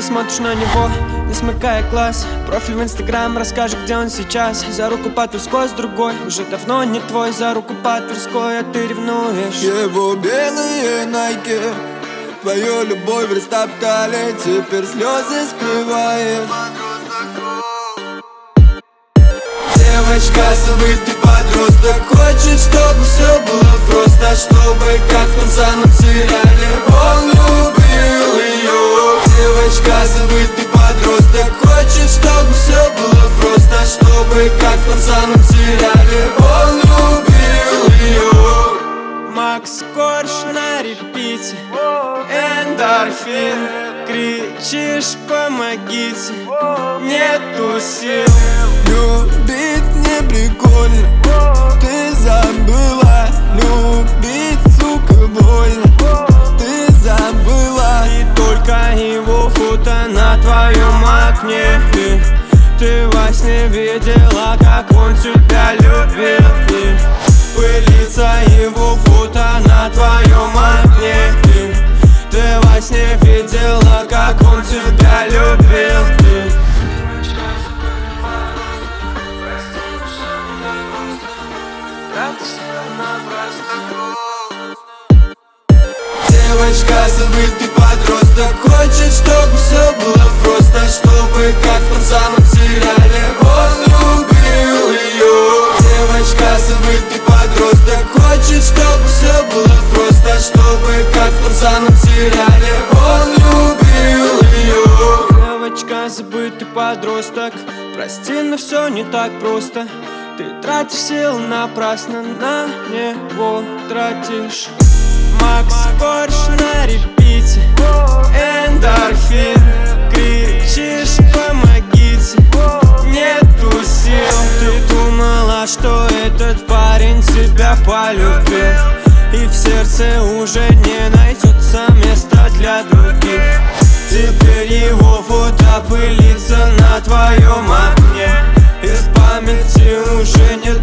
Ты смотришь на него, не смыкая глаз. Профиль в Инстаграм расскажет, где он сейчас. За руку по Тверской с другой, уже давно не твой. За руку по Тверской, а ты ревнуешь. Его белые найки, твою любовь растоптали, теперь слезы скрываешь. Девочка, забытый подросток, хочет, чтобы все было просто, чтобы как в том самом сериале он любил ее. Девочка, забытый подросток, хочет, чтобы все было просто, чтобы как в том самом сериале он любил ее. Макс Корж на репите, эндорфин. Кричишь, помогите, нету сил. Любить не прикольно, ты забыла. Любить, сука, больно, ты забыла. И только его фото на твоем окне. Ты во сне видела, как он тебя любил. И пылится его фото на твоем окне. Ты во сне видела, как он тебя любил. Девочка, забытый подросток, хочет, чтобы все было просто, чтобы как в том самом сериале он любил ее. Девочка, забытый подросток, хочет, чтобы все было просто, чтобы как в том самом сериале он любил ее. Девочка, забытый подросток, прости, но все не так просто. Ты тратишь силы напрасно, на него тратишь. Макс Корж на репите, эндорфин. Кричишь, помогите, нету сил. Ты думала, что этот парень тебя полюбил, и в сердце уже не найдется места для других. Теперь его фото пылится на твоем окне. Из памяти уже нет